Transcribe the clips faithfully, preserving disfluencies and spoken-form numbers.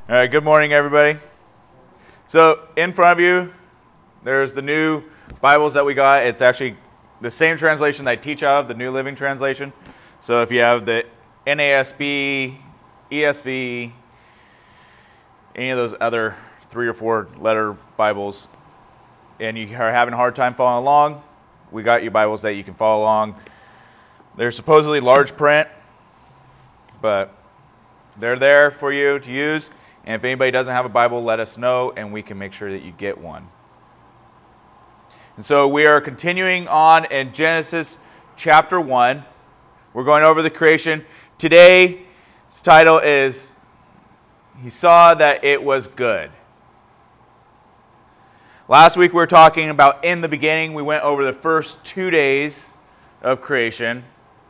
All right, good morning, everybody. So in front of you, there's the new Bibles that we got. It's actually the same translation that I teach out of, the New Living Translation. So if you have the N A S B, E S V, any of those other three or four letter Bibles, and you are having a hard time following along, we got you Bibles that you can follow along. They're supposedly large print, but they're there for you to use. And if anybody doesn't have a Bible, let us know, and we can make sure that you get one. And so we are continuing on in Genesis chapter one. We're going over the creation. Today's title is, He Saw That It Was Good. Last week we were talking about in the beginning. We went over the first two days of creation.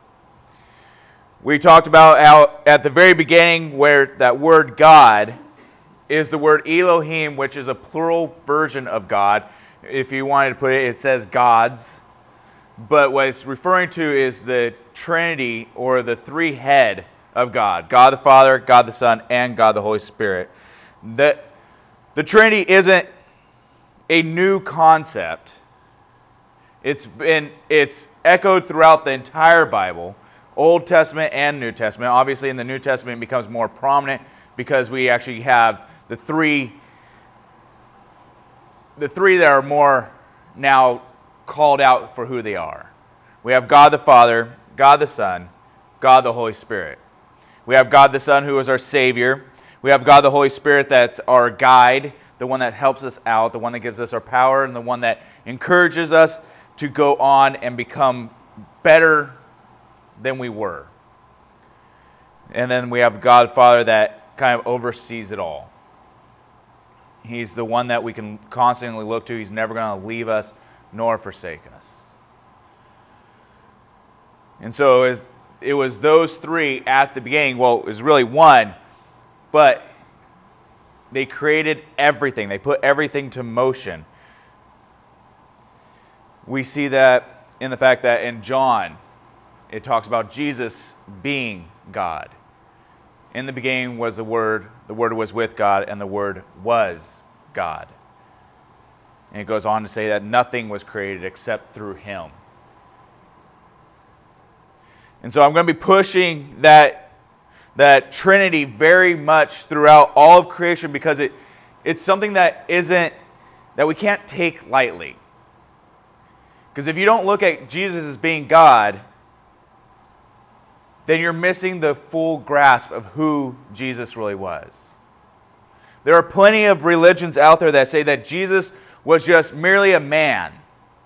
We talked about how at the very beginning where that word God is the word Elohim, which is a plural version of God. If you wanted to put it, it says gods. But what it's referring to is the Trinity, or the three head of God. God the Father, God the Son, and God the Holy Spirit. The, the Trinity isn't a new concept. It's been it's echoed throughout the entire Bible, Old Testament and New Testament. Obviously in the New Testament it becomes more prominent because we actually have the three the three that are more now called out for who they are. We have God the Father, God the Son, God the Holy Spirit. We have God the Son, who is our Savior. We have God the Holy Spirit, that's our guide, the one that helps us out, the one that gives us our power, and the one that encourages us to go on and become better than we were. And then we have God the Father that kind of oversees it all. He's the one that we can constantly look to. He's never going to leave us nor forsake us. And so as it was those three at the beginning. Well, it was really one, but they created everything. They put everything to motion. We see that in the fact that in John, it talks about Jesus being God. In the beginning was the Word, the Word was with God, and the Word was God. And it goes on to say that nothing was created except through Him. And so I'm going to be pushing that, that Trinity very much throughout all of creation, because it, it's something that isn't, that we can't take lightly. Because if you don't look at Jesus as being God, then you're missing the full grasp of who Jesus really was. There are plenty of religions out there that say that Jesus was just merely a man.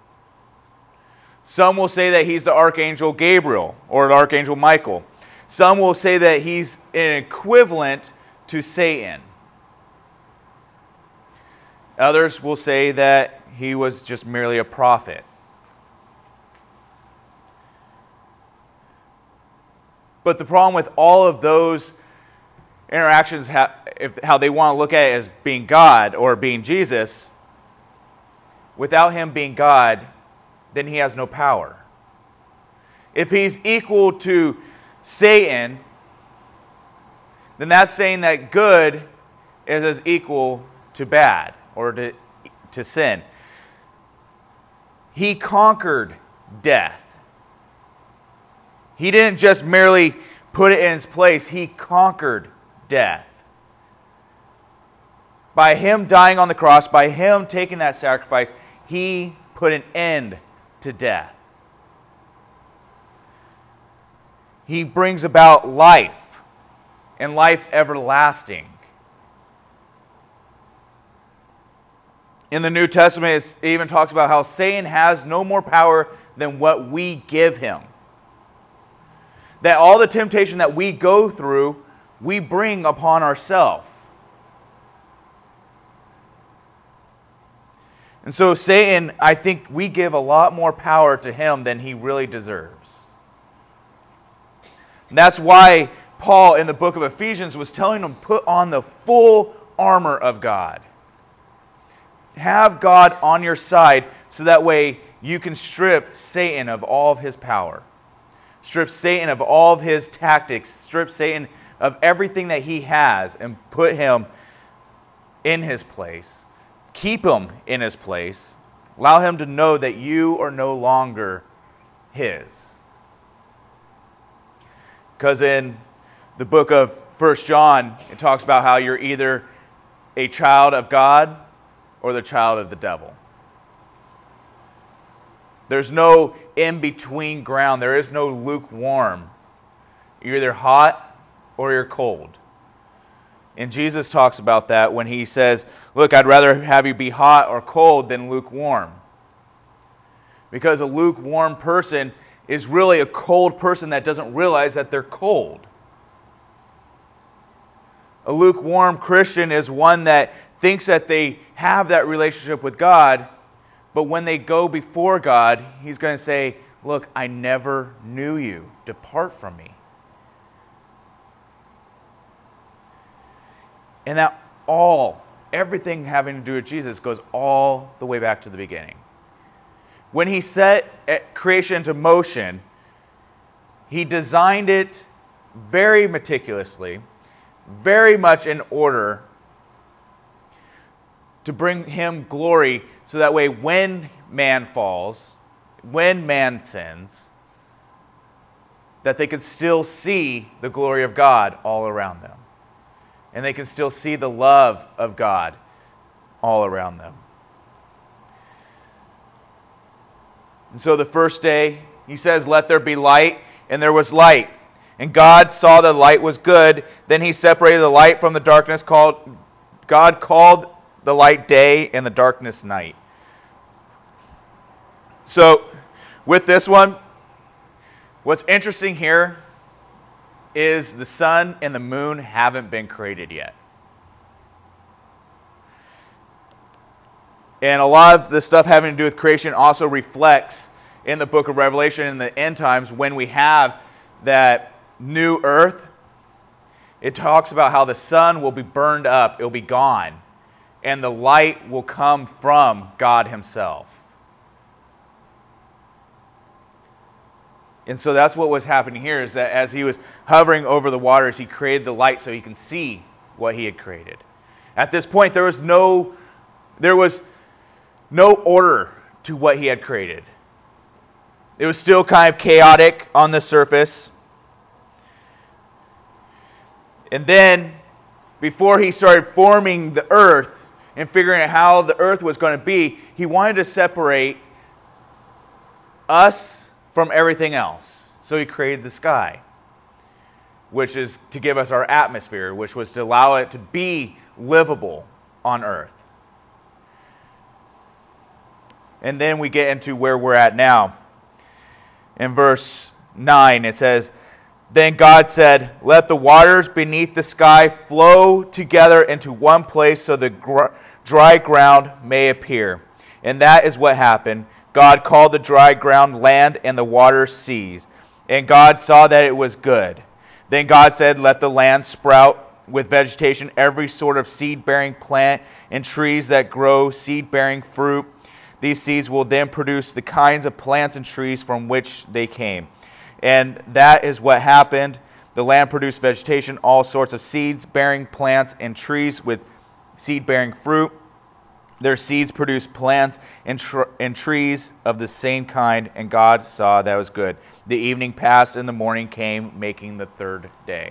Some will say that he's the Archangel Gabriel or the Archangel Michael. Some will say that he's an equivalent to Satan. Others will say that he was just merely a prophet. But the problem with all of those interactions, how, if, how they want to look at it as being God or being Jesus, without Him being God, then He has no power. If He's equal to Satan, then that's saying that good is as equal to bad or to, to sin. He conquered death. He didn't just merely put it in its place. He conquered death. By Him dying on the cross, by Him taking that sacrifice, He put an end to death. He brings about life, and life everlasting. In the New Testament, it even talks about how Satan has no more power than what we give him. That all the temptation that we go through, we bring upon ourselves. And so Satan, I think we give a lot more power to him than he really deserves. And that's why Paul in the book of Ephesians was telling them, put on the full armor of God. Have God on your side so that way you can strip Satan of all of his power. Strip Satan of all of his tactics. Strip Satan of everything that he has and put him in his place. Keep him in his place. Allow him to know that you are no longer his. Because in the book of First John, it talks about how you're either a child of God or the child of the devil. There's no in-between ground. There is no lukewarm. You're either hot or you're cold. And Jesus talks about that when he says, look, I'd rather have you be hot or cold than lukewarm. Because a lukewarm person is really a cold person that doesn't realize that they're cold. A lukewarm Christian is one that thinks that they have that relationship with God, but when they go before God, he's going to say, look, I never knew you. Depart from me. And that all, everything having to do with Jesus goes all the way back to the beginning. When he set creation into motion, he designed it very meticulously, very much in order to bring him glory, so that way when man falls, when man sins, that they could still see the glory of God all around them. And they can still see the love of God all around them. And so the first day, he says, let there be light, and there was light. And God saw the light was good. Then he separated the light from the darkness. Called, God called the light day and the darkness night. So with this one, what's interesting here is the sun and the moon haven't been created yet. And a lot of the stuff having to do with creation also reflects in the book of Revelation in the end times when we have that new earth. It talks about how the sun will be burned up, it will be gone, and the light will come from God himself. And so that's what was happening here, is that as he was hovering over the waters, he created the light so he can see what he had created. At this point, there was no, there was no order to what he had created. It was still kind of chaotic on the surface. And then, before he started forming the earth and figuring out how the earth was going to be, he wanted to separate us from everything else. So he created the sky, which is to give us our atmosphere, which was to allow it to be livable on earth. And then we get into where we're at now. In verse nine, it says, then God said, let the waters beneath the sky flow together into one place so the gr- dry ground may appear. And that is what happened. God called the dry ground land and the waters seas. And God saw that it was good. Then God said, let the land sprout with vegetation, every sort of seed-bearing plant and trees that grow seed-bearing fruit. These seeds will then produce the kinds of plants and trees from which they came. And that is what happened. The land produced vegetation, all sorts of seeds-bearing plants and trees with seed-bearing fruit. Their seeds produced plants and, tr- and trees of the same kind, and God saw that it was good. The evening passed and the morning came, making the third day.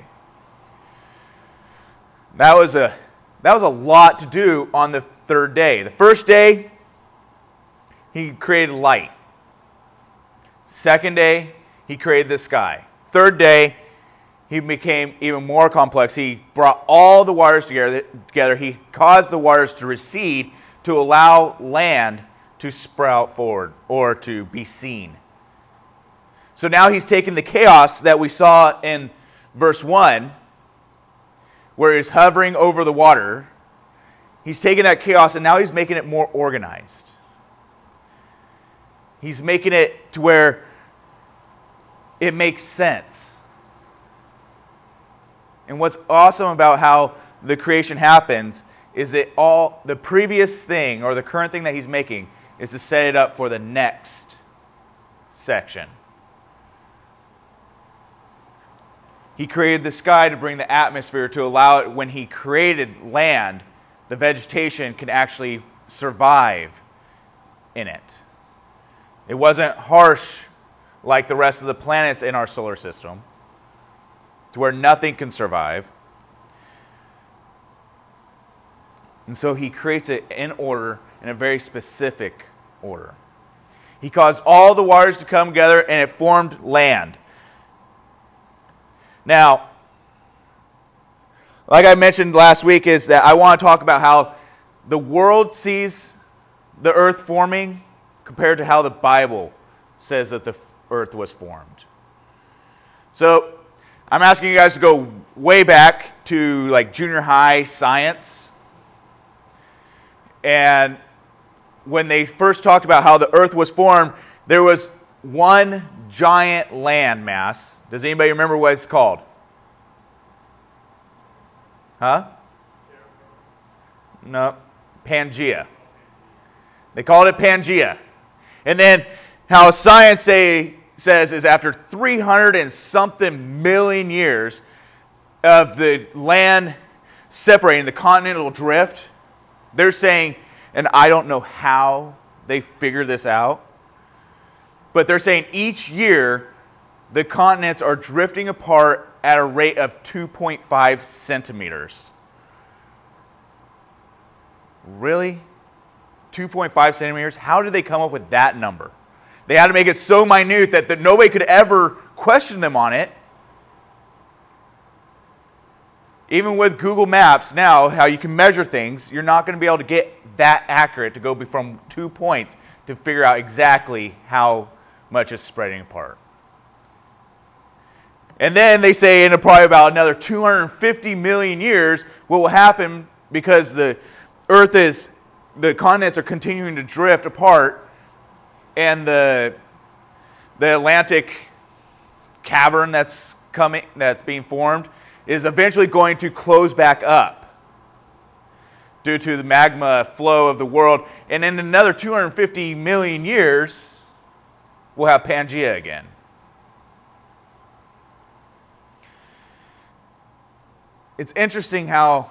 That was a, that was a lot to do on the third day. The first day, he created light. Second day, he created the sky. Third day, he became even more complex. He brought all the waters together. together. He caused the waters to recede to allow land to sprout forward or to be seen. So now he's taken the chaos that we saw in verse one, where he's hovering over the water. He's taken that chaos and now he's making it more organized. He's making it to where it makes sense. And what's awesome about how the creation happens is that all the previous thing or the current thing that he's making is to set it up for the next section. He created the sky to bring the atmosphere to allow it, when he created land, the vegetation can actually survive in it. It wasn't harsh like the rest of the planets in our solar system, to where nothing can survive. And so he creates it in order, in a very specific order. He caused all the waters to come together, and it formed land. Now, like I mentioned last week, is that I want to talk about how the world sees the earth forming compared to how the Bible says that the earth was formed. So I'm asking you guys to go way back to like junior high science. And when they first talked about how the earth was formed, there was one giant land mass. Does anybody remember what it's called? Huh? No. Pangea. They called it Pangea. And then how science say, says is after three hundred and something million years of the land separating, the continental drift, they're saying, and I don't know how they figure this out, but they're saying each year the continents are drifting apart at a rate of two point five centimeters. Really? two point five centimeters? How did they come up with that number? They had to make it so minute that, that nobody could ever question them on it. Even with Google Maps now, how you can measure things, you're not going to be able to get that accurate to go from two points to figure out exactly how much is spreading apart. And then they say in probably about another two hundred fifty million years, what will happen because the Earth is, the continents are continuing to drift apart, and the the Atlantic cavern that's coming, that's being formed, is eventually going to close back up due to the magma flow of the world. And in another two hundred fifty million years, we'll have Pangea again. It's interesting how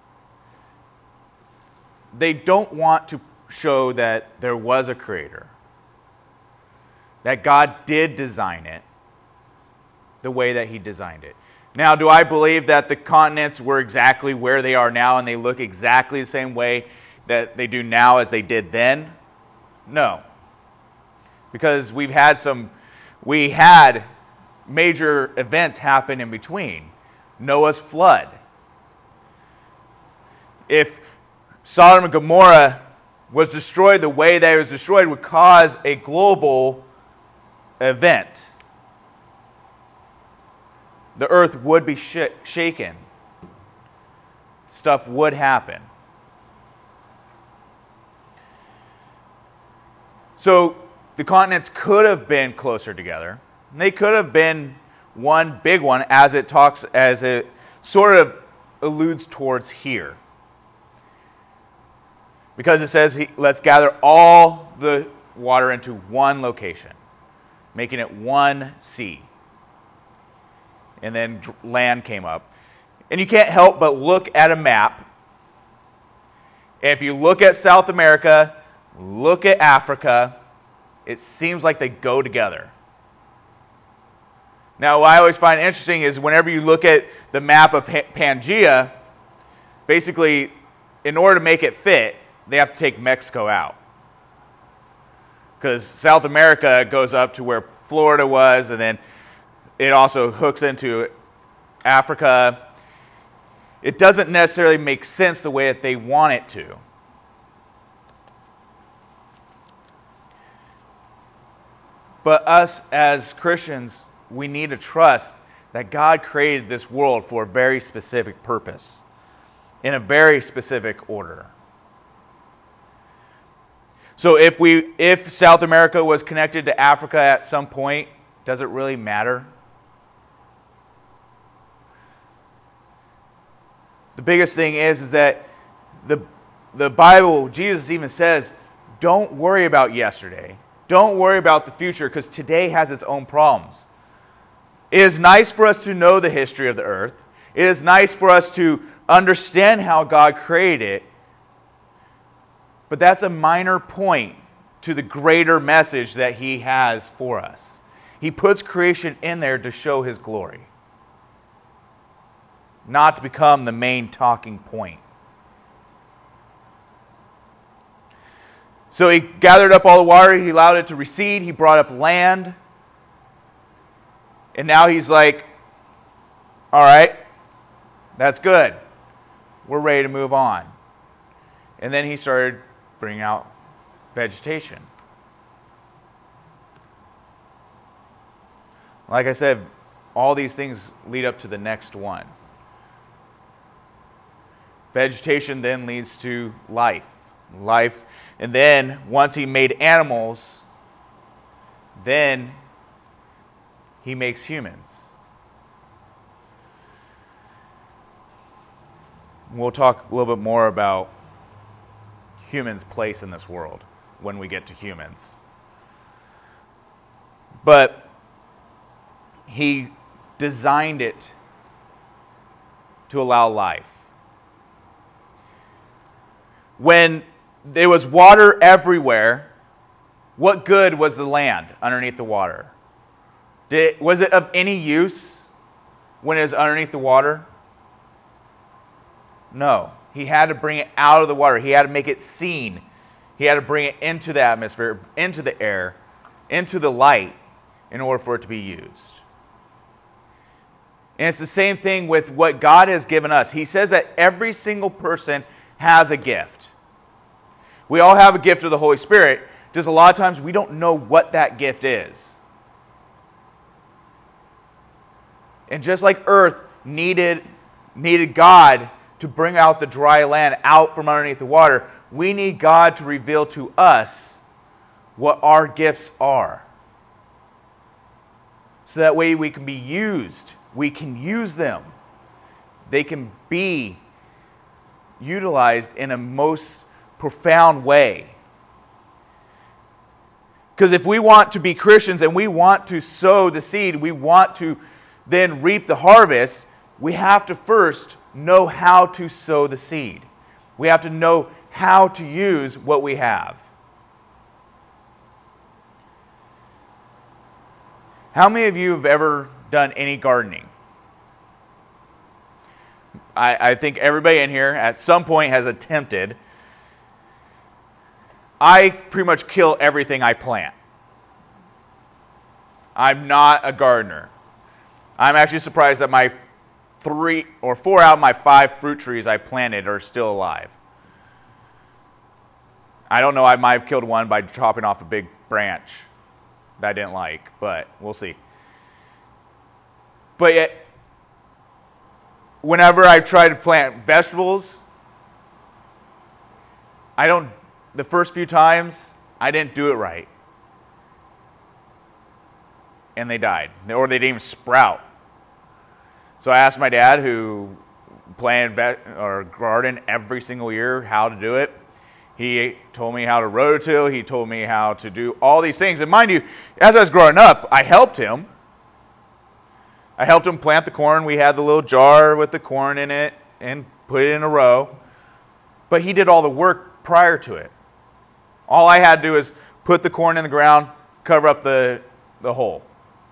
they don't want to show that there was a creator, that God did design it the way that he designed it. Now, do I believe that the continents were exactly where they are now and they look exactly the same way that they do now as they did then? No. Because we've had some, we had major events happen in between. Noah's flood. If Sodom and Gomorrah was destroyed the way that it was destroyed, would cause a global event. The earth would be sh- shaken. Stuff would happen. So the continents could have been closer together. They could have been one big one, as it talks, as it sort of alludes towards here. Because it says, let's gather all the water into one location, making it one sea. And then land came up. And you can't help but look at a map. And if you look at South America, look at Africa, it seems like they go together. Now, what I always find interesting is whenever you look at the map of Pangea, basically, in order to make it fit, they have to take Mexico out. Because South America goes up to where Florida was, and then it also hooks into Africa. It doesn't necessarily make sense the way that they want it to. But us as Christians, we need to trust that God created this world for a very specific purpose, in a very specific order. So if we, if South America was connected to Africa at some point, does it really matter? The biggest thing is, is that the, the Bible, Jesus even says, don't worry about yesterday. Don't worry about the future, because today has its own problems. It is nice for us to know the history of the earth. It is nice for us to understand how God created it. But that's a minor point to the greater message that He has for us. He puts creation in there to show His glory, not to become the main talking point. So He gathered up all the water, He allowed it to recede, He brought up land, and now He's like, all right, that's good. We're ready to move on. And then He started bringing out vegetation. Like I said, all these things lead up to the next one. Vegetation then leads to life. Life. And then, once He made animals, then He makes humans. We'll talk a little bit more about humans' place in this world when we get to humans. But He designed it to allow life. When there was water everywhere, what good was the land underneath the water? Did, was it of any use when it was underneath the water? No. He had to bring it out of the water. He had to make it seen. He had to bring it into the atmosphere, into the air, into the light in order for it to be used. And it's the same thing with what God has given us. He says that every single person has a gift. We all have a gift of the Holy Spirit. Just a lot of times we don't know what that gift is. And just like earth needed, needed God to bring out the dry land out from underneath the water, we need God to reveal to us what our gifts are. So that way we can be used. We can use them. They can be utilized in a most profound way. Because if we want to be Christians and we want to sow the seed, we want to then reap the harvest, we have to first know how to sow the seed. We have to know how to use what we have. How many of you have ever done any gardening? I, I think everybody in here at some point has attempted. I pretty much kill everything I plant. I'm not a gardener. I'm actually surprised that my three or four out of my five fruit trees I planted are still alive. I don't know, I might have killed one by chopping off a big branch that I didn't like, but we'll see. But yet, whenever I try to plant vegetables, I don't, the first few times, I didn't do it right. And they died, or they didn't even sprout. So I asked my dad, who planted vet, or garden every single year, how to do it. He told me how to rototill. He told me how to do all these things. And mind you, as I was growing up, I helped him. I helped him plant the corn. We had the little jar with the corn in it and put it in a row. But he did all the work prior to it. All I had to do is put the corn in the ground, cover up the, the hole.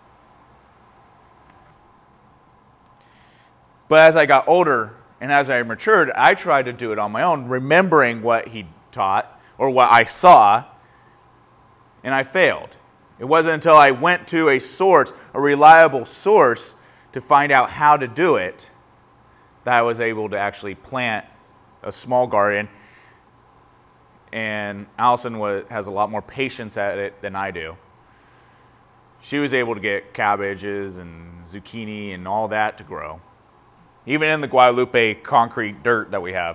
But as I got older and as I matured, I tried to do it on my own, remembering what he taught or what I saw, and I failed. It wasn't until I went to a source, a reliable source, to find out how to do it that I was able to actually plant a small garden. And Allison was, has a lot more patience at it than I do. She was able to get cabbages and zucchini and all that to grow, even in the Guadalupe concrete dirt that we have.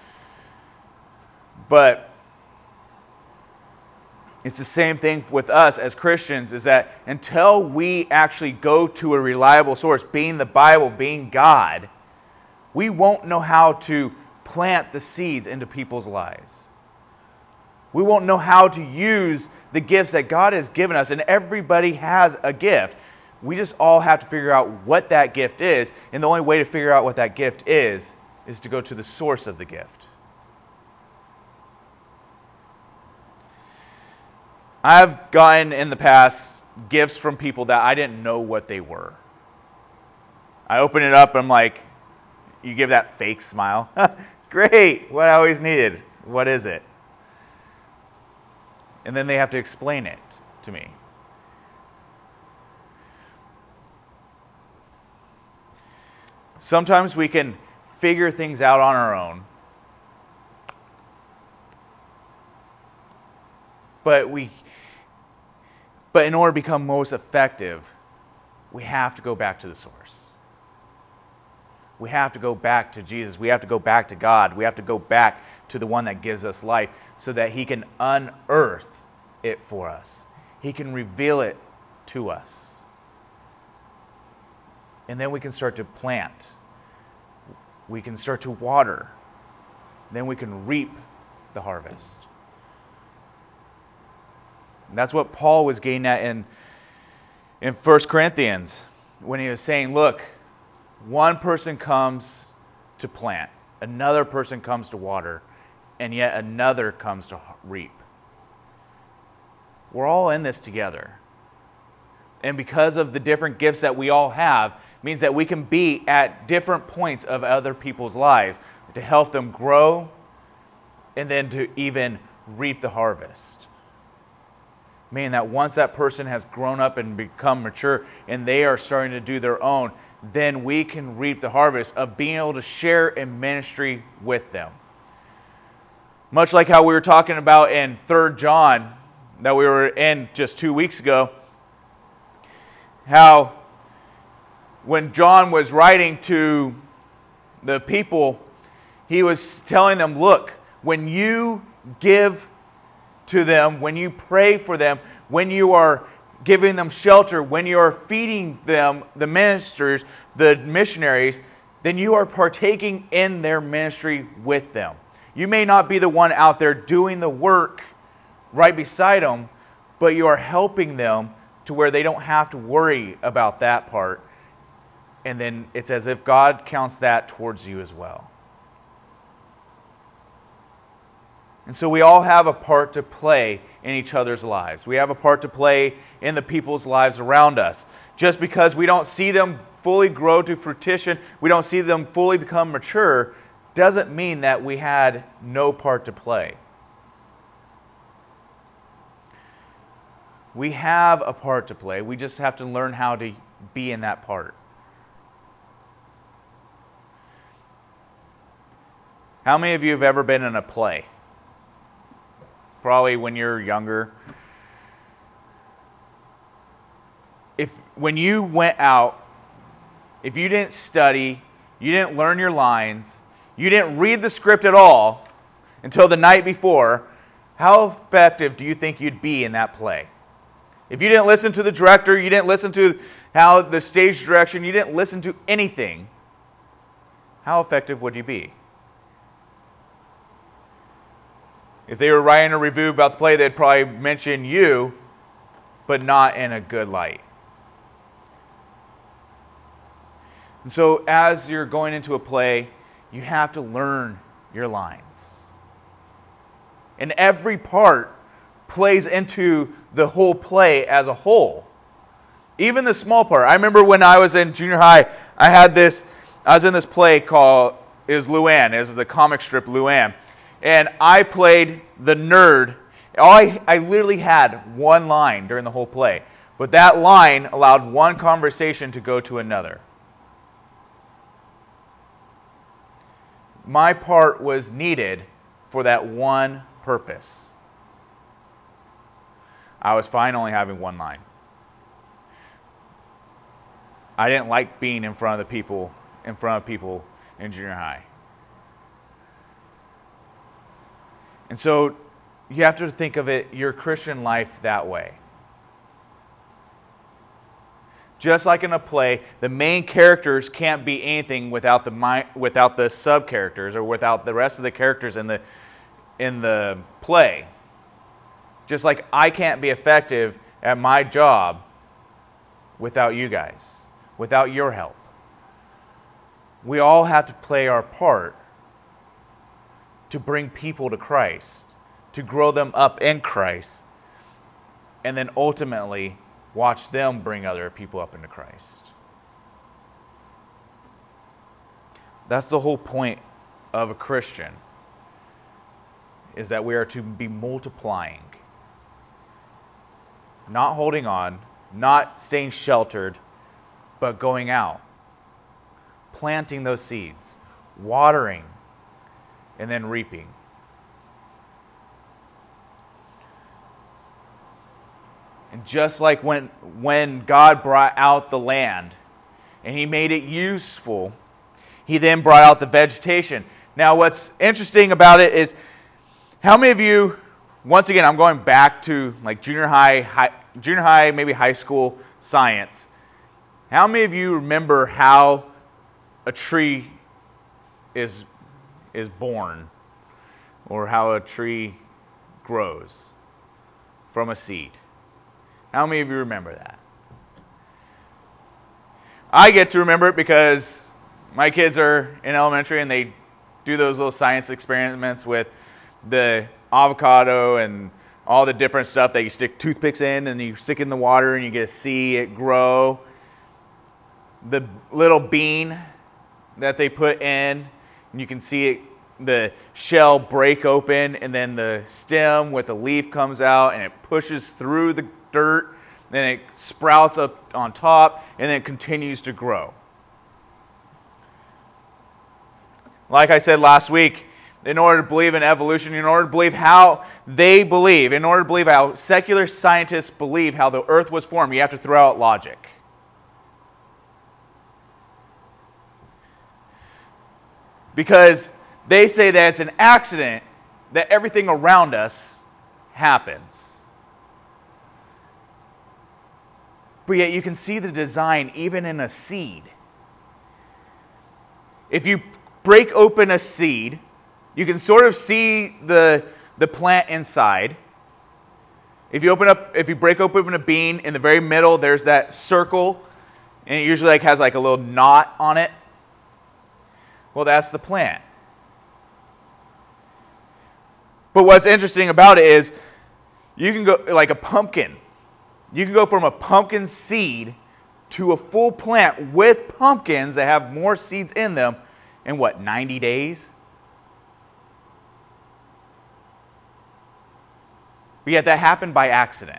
But it's the same thing with us as Christians, is that until we actually go to a reliable source, being the Bible, being God, we won't know how to plant the seeds into people's lives. We won't know how to use the gifts that God has given us, and everybody has a gift. We just all have to figure out what that gift is, and the only way to figure out what that gift is is to go to the source of the gift. I've gotten in the past gifts from people that I didn't know what they were. I open it up and I'm like, you give that fake smile. Great, what I always needed. What is it? And then they have to explain it to me. Sometimes we can figure things out on our own. But we but in order to become most effective, we have to go back to the source. We have to go back to Jesus. We have to go back to God. We have to go back to the one that gives us life so that he can unearth it for us. He can reveal it to us. And then we can start to plant. We can start to water. Then we can reap the harvest. And that's what Paul was getting at in, in First Corinthians when he was saying, look, one person comes to plant, another person comes to water, and yet another comes to reap. We're all in this together. And because of the different gifts that we all have, means that we can be at different points of other people's lives to help them grow and then to even reap the harvest. Meaning that once that person has grown up and become mature and they are starting to do their own, then we can reap the harvest of being able to share in ministry with them. Much like how we were talking about in Third John that we were in just two weeks ago, how when John was writing to the people, he was telling them, look, when you give to them, when you pray for them, when you are giving them shelter, when you are feeding them, the ministers, the missionaries, then you are partaking in their ministry with them. You may not be the one out there doing the work right beside them, but you are helping them to where they don't have to worry about that part. And then it's as if God counts that towards you as well. And so we all have a part to play in each other's lives. We have a part to play in the people's lives around us. Just because we don't see them fully grow to fruition, we don't see them fully become mature, doesn't mean that we had no part to play. We have a part to play. We just have to learn how to be in that part. How many of you have ever been in a play? Probably when you're younger. If when you went out, if you didn't study, you didn't learn your lines, you didn't read the script at all until the night before, how effective do you think you'd be in that play? If you didn't listen to the director, you didn't listen to how the stage direction, you didn't listen to anything, how effective would you be? If they were writing a review about the play, they'd probably mention you, but not in a good light. And so as you're going into a play, you have to learn your lines. And every part plays into the whole play as a whole. Even the small part. I remember when I was in junior high, I had this, I was in this play called, is Luann, is the comic strip Luann. And I played the nerd. All I, I literally had one line during the whole play. But that line allowed one conversation to go to another. My part was needed for that one purpose. I was fine only having one line. I didn't like being in front of the people, in front of people in junior high. And so you have to think of it, your Christian life that way. Just like in a play, the main characters can't be anything without the without the sub-characters or without the rest of the characters in the in the play. Just like I can't be effective at my job without you guys, without your help. We all have to play our part to bring people to Christ, to grow them up in Christ, and then ultimately watch them bring other people up into Christ. That's the whole point of a Christian, is that we are to be multiplying, not holding on, not staying sheltered, but going out, planting those seeds, watering, and then reaping. And just like when, when God brought out the land and He made it useful, He then brought out the vegetation. Now what's interesting about it is, how many of you, once again, I'm going back to like junior high, high, junior high, maybe high school science. How many of you remember how a tree is, is born, or how a tree grows from a seed? How many of you remember that? I get to remember it because my kids are in elementary and they do those little science experiments with the avocado and all the different stuff that you stick toothpicks in and you stick in the water and you get to see it grow. The little bean that they put in, and you can see it, the shell break open, and then the stem with the leaf comes out and it pushes through the dirt, then it sprouts up on top, and then it continues to grow. Like I said last week, in order to believe in evolution, in order to believe how they believe, in order to believe how secular scientists believe how the earth was formed, you have to throw out logic. Because they say that it's an accident that everything around us happens. But yet you can see the design even in a seed. If you break open a seed, you can sort of see the, the plant inside. If you open up, if you break open a bean, in the very middle there's that circle, and it usually like has like a little knot on it. Well, that's the plant. But what's interesting about it is you can go like a pumpkin. You can go from a pumpkin seed to a full plant with pumpkins that have more seeds in them in what, ninety days? But yet that happened by accident.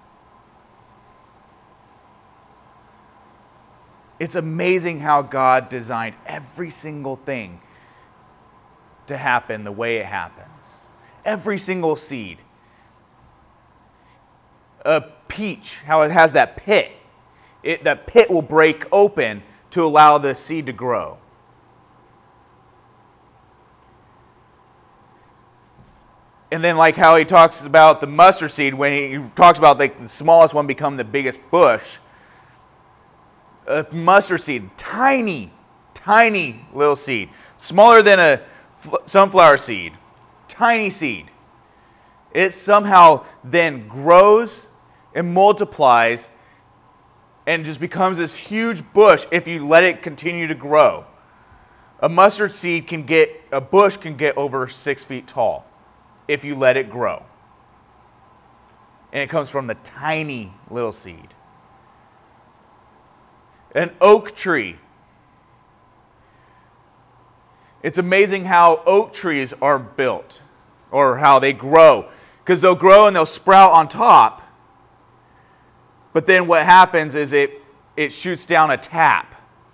It's amazing how God designed every single thing to happen the way it happens. Every single seed. A peach, how it has that pit. It, that pit will break open to allow the seed to grow. And then like how he talks about the mustard seed, when he talks about like the smallest one become the biggest bush. A mustard seed, tiny, tiny little seed, smaller than a sunflower seed, tiny seed. It somehow then grows and multiplies and just becomes this huge bush if you let it continue to grow. A mustard seed can get, a bush can get over six feet tall if you let it grow. And it comes from the tiny little seed. An oak tree. It's amazing how oak trees are built, or how they grow. Because they'll grow and they'll sprout on top. But then what happens is it, it shoots down a tap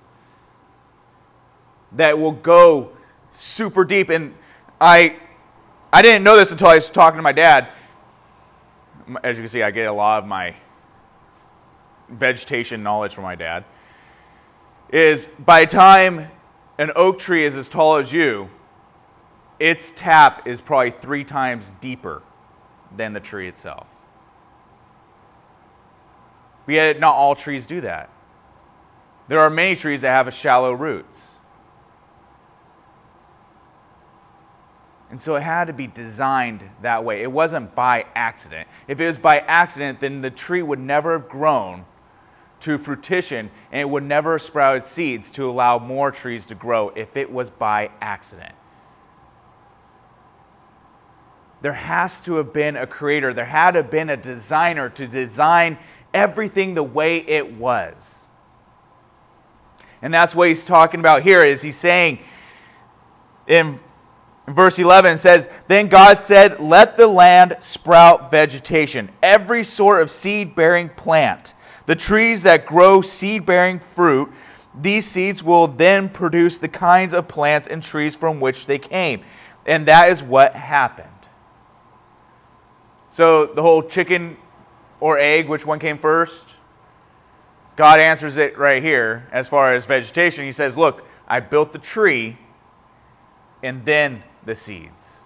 that will go super deep. And I, I didn't know this until I was talking to my dad. As you can see, I get a lot of my vegetation knowledge from my dad. Is by the time an oak tree is as tall as you, its tap is probably three times deeper than the tree itself. But yet not all trees do that. There are many trees that have a shallow roots. And so it had to be designed that way. It wasn't by accident. If it was by accident, then the tree would never have grown to fruition, and it would never have sprouted seeds to allow more trees to grow if it was by accident. There has to have been a creator. There had to have been a designer to design everything the way it was. And that's what he's talking about here, is he's saying in verse eleven, it says, "Then God said, let the land sprout vegetation, every sort of seed-bearing plant. The trees that grow seed-bearing fruit, these seeds will then produce the kinds of plants and trees from which they came." And that is what happened. So the whole chicken or egg, which one came first? God answers it right here as far as vegetation. He says, look, I built the tree and then the seeds.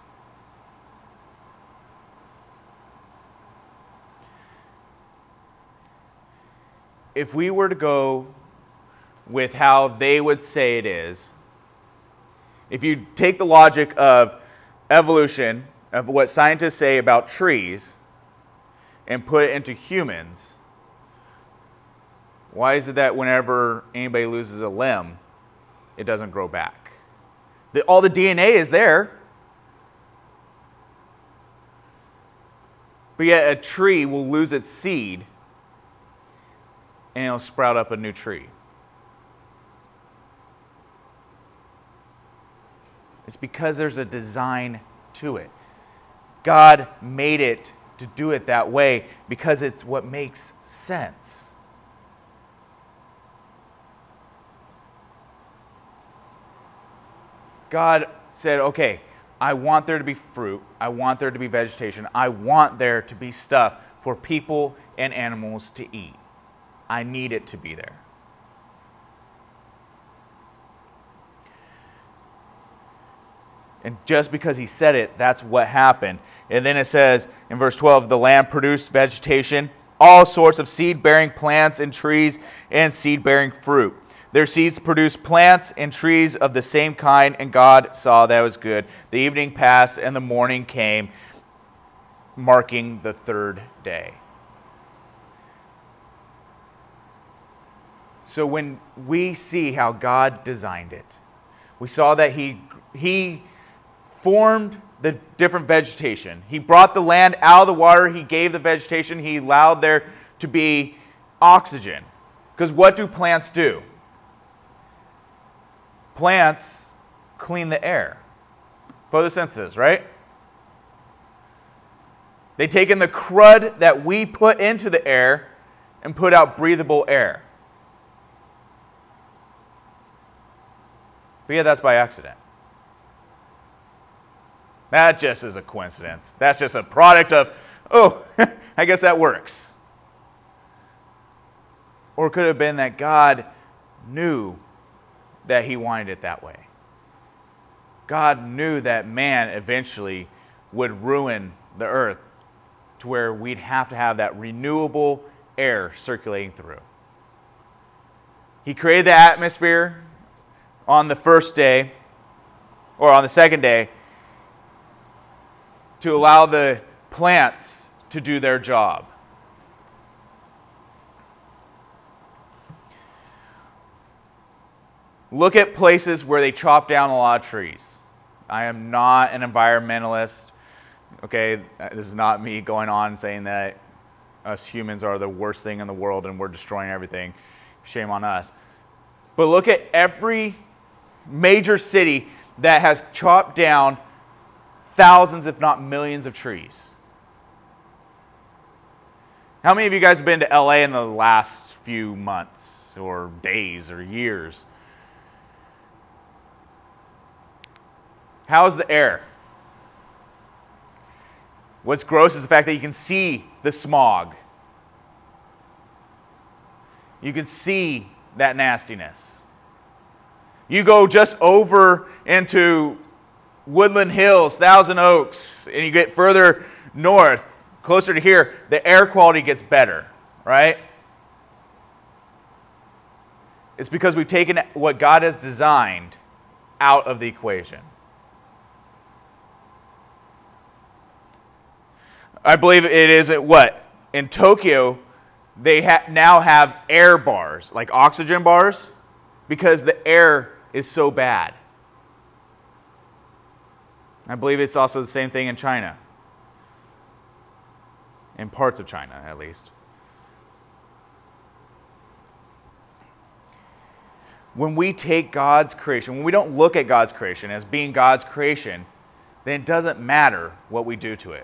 If we were to go with how they would say it is, if you take the logic of evolution, of what scientists say about trees, and put it into humans, why is it that whenever anybody loses a limb, it doesn't grow back? The, all the D N A is there. But yet a tree will lose its seed and it'll sprout up a new tree. It's because there's a design to it. God made it to do it that way because it's what makes sense. God said, okay, I want there to be fruit. I want there to be vegetation. I want there to be stuff for people and animals to eat. I need it to be there. And just because he said it, that's what happened. And then it says in verse twelve, the land produced vegetation, all sorts of seed-bearing plants and trees and seed-bearing fruit. Their seeds produced plants and trees of the same kind, and God saw that it was good. The evening passed and the morning came, marking the third day. So when we see how God designed it, we saw that he, he formed the different vegetation. He brought the land out of the water. He gave the vegetation. He allowed there to be oxygen. Because what do plants do? Plants clean the air. Photosynthesis, right? They take in the crud that we put into the air and put out breathable air. But yeah, that's by accident. That just is a coincidence. That's just a product of, oh, I guess that works. Or it could have been that God knew that he wanted it that way. God knew that man eventually would ruin the earth to where we'd have to have that renewable air circulating through. He created the atmosphere on the first day, or on the second day, to allow the plants to do their job. Look at places where they chop down a lot of trees. I am not an environmentalist. Okay, this is not me going on saying that us humans are the worst thing in the world and we're destroying everything. Shame on us. But look at every major city that has chopped down thousands, if not millions, of trees. How many of you guys have been to L A in the last few months or days or years? How's the air? What's gross is the fact that you can see the smog. You can see that nastiness. You go just over into Woodland Hills, Thousand Oaks, and you get further north, closer to here, the air quality gets better, right? It's because we've taken what God has designed out of the equation. I believe it is at what? In Tokyo, they ha- now have air bars, like oxygen bars, because the air is so bad. I believe it's also the same thing in China. In parts of China, at least. When we take God's creation, when we don't look at God's creation as being God's creation, then it doesn't matter what we do to it.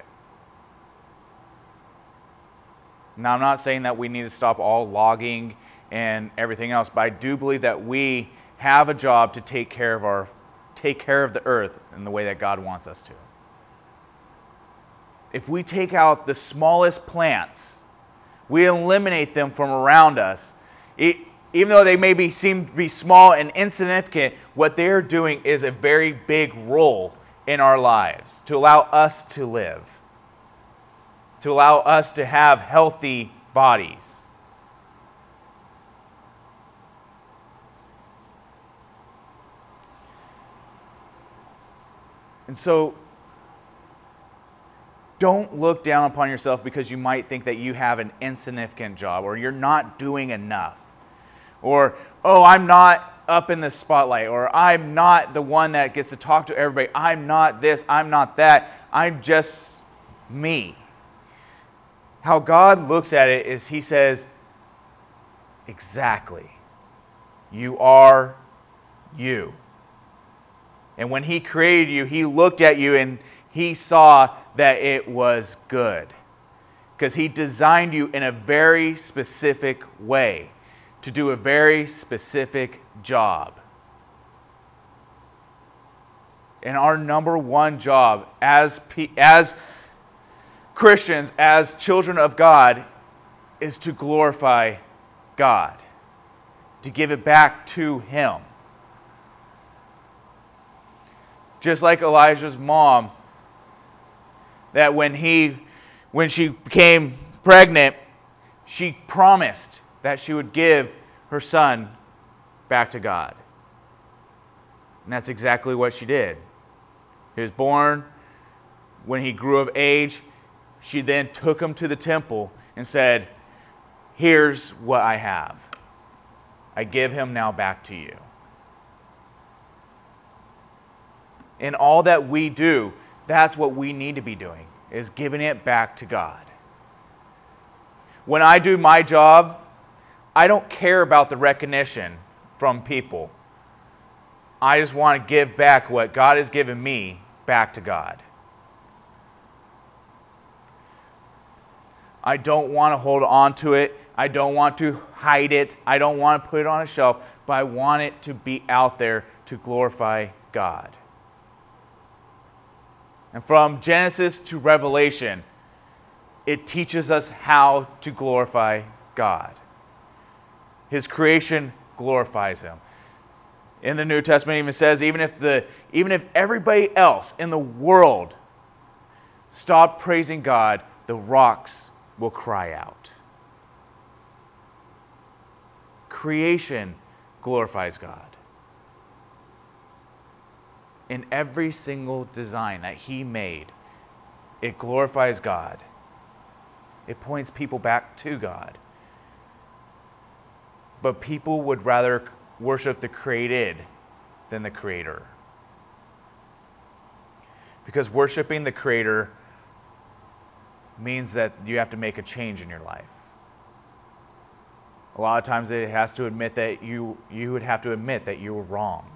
Now, I'm not saying that we need to stop all logging and everything else, but I do believe that we have a job to take care of our, take care of the earth in the way that God wants us to. If we take out the smallest plants, we eliminate them from around us, it, even though they maybe seem to be small and insignificant, what they're doing is a very big role in our lives to allow us to live, to allow us to have healthy bodies. And so, don't look down upon yourself because you might think that you have an insignificant job or you're not doing enough. Or, oh, I'm not up in the spotlight, or I'm not the one that gets to talk to everybody. I'm not this, I'm not that. I'm just me. How God looks at it is He says, exactly. You are you. And when He created you, He looked at you and He saw that it was good. Because He designed you in a very specific way to do a very specific job. And our number one job as, as Christians, as children of God, is to glorify God, to give it back to Him. Just like Elijah's mom, that when he, when she became pregnant, she promised that she would give her son back to God. And that's exactly what she did. He was born. When he grew of age, she then took him to the temple and said, here's what I have. I give him now back to you. In all that we do, that's what we need to be doing, is giving it back to God. When I do my job, I don't care about the recognition from people. I just want to give back what God has given me back to God. I don't want to hold on to it. I don't want to hide it. I don't want to put it on a shelf, but I want it to be out there to glorify God. And from Genesis to Revelation, it teaches us how to glorify God. His creation glorifies Him. In the New Testament, it even says, even if the even if everybody else in the world stopped praising God, the rocks will cry out. Creation glorifies God. In every single design that He made, it glorifies God. It points people back to God. But people would rather worship the created than the Creator. Because worshiping the Creator means that you have to make a change in your life. A lot of times it has to admit that you, you would have to admit that you were wrong.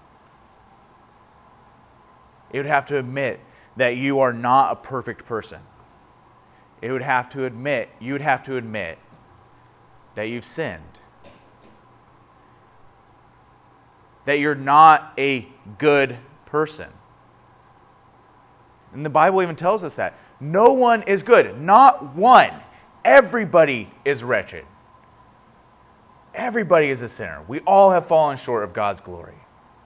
It would have to admit that you are not a perfect person. It would have to admit, you would have to admit that you've sinned. That you're not a good person. And the Bible even tells us that. No one is good. Not one. Everybody is wretched. Everybody is a sinner. We all have fallen short of God's glory.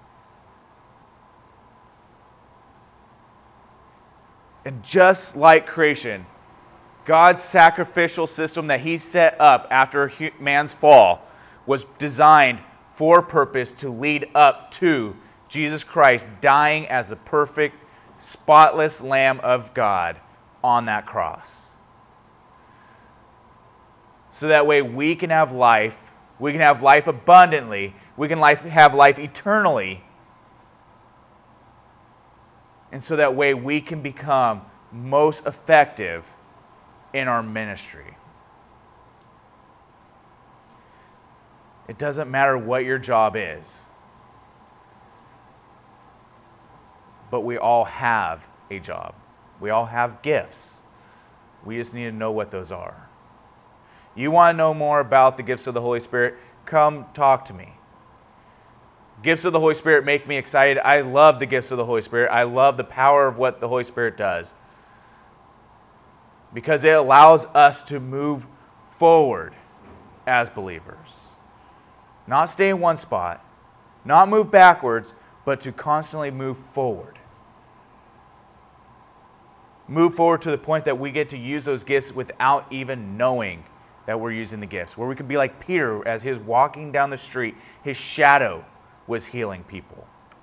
And just like creation, God's sacrificial system that He set up after man's fall was designed for a purpose to lead up to Jesus Christ dying as the perfect, spotless Lamb of God on that cross. so that way we can have life, we can have life abundantly, we can life, have life eternally, and so that way we can become most effective in our ministry. It doesn't matter what your job is, but we all have a job. We all have gifts. We just need to know what those are. You want to know more about the gifts of the Holy Spirit? Come talk to me. Gifts of the Holy Spirit make me excited. I love the gifts of the Holy Spirit. I love the power of what the Holy Spirit does, because it allows us to move forward as believers. Not stay in one spot, not move backwards, but to constantly move forward. Move forward to the point that we get to use those gifts without even knowing that we're using the gifts. Where we can be like Peter as he was walking down the street, his shadow was healing people.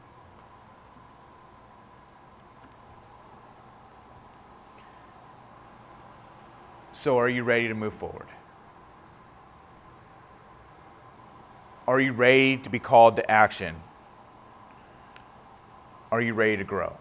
So are you ready to move forward? Are you ready to be called to action? Are you ready to grow?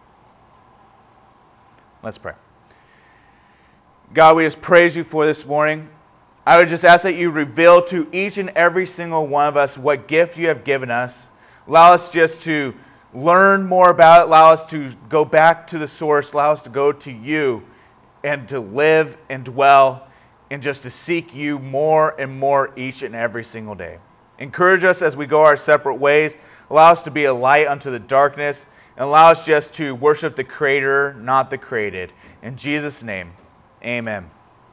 Let's pray. God, we just praise you for this morning. I would just ask that you reveal to each and every single one of us what gift you have given us. Allow us just to learn more about it. Allow us to go back to the source. Allow us to go to you and to live and dwell and just to seek you more and more each and every single day. Encourage us as we go our separate ways. Allow us to be a light unto the darkness, and allow us just to worship the Creator, not the created. In Jesus' name, amen.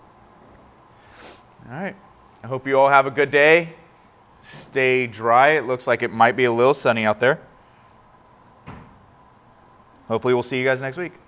All right. I hope you all have a good day. Stay dry. It looks like it might be a little sunny out there. Hopefully we'll see you guys next week.